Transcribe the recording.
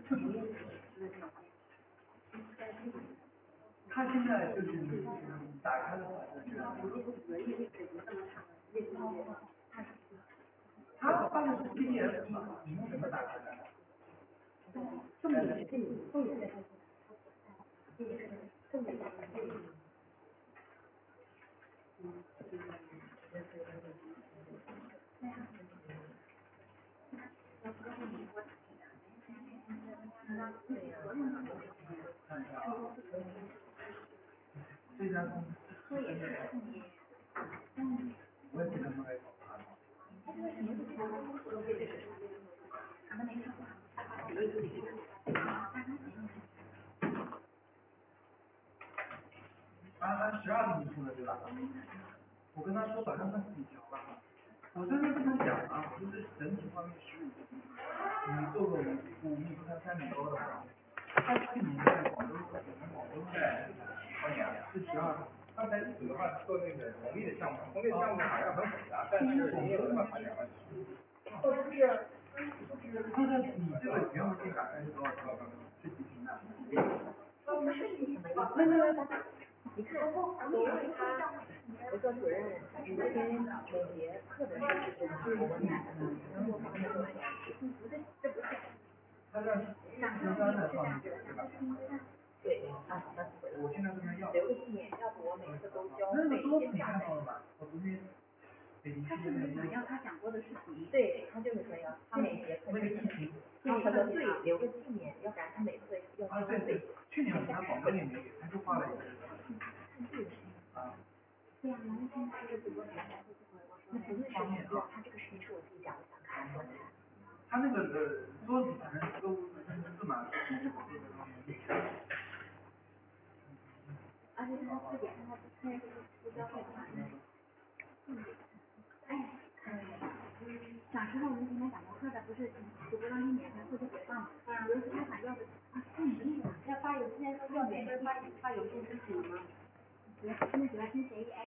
他现在就是打开的话，他发的是 PDF 嘛，你用什么打开的？ 重点是重点是重点是这家公司我也是我也不能买按12厘米出的对吧？我跟他说了，让他自己调吧。我这边跟他讲啊，我就是整体方面15厘米，你做个5米3米高的话，他去年在广州在是12，刚才你的话做那个红利的项目，红利的项目好像很复杂，但是没有那么好讲。 或者是他的你这个原文件大概是多少条？是几平的？ 不是没，你看，我问他，我说主任，你这边每节课的是我问他，能多放多少钱？这不是。 他这13的放进去对吧？ 对， 我现在这边要。 留个纪念，要不我每次都交那个桌子你看到了吧？我昨天。 他是不是想要他讲过的事情？对，他就是说要他每节课之前，他说对，留个纪念，要不然他每次要交费。 去年我们拿广告也没给，他就画了一个。啊。 对呀，然后现在这个直播平台会不会那不是方面啊？他这个是我自己讲，我想看。 他那个桌子反正都是蛮。 而且他自己看他不交费的话，小时候我们今天讲过课的，不是直播当中免费或者回放嘛？有的是他想要的啊，那你那个要发邮件要免费发邮件申请吗？现在主要听协议。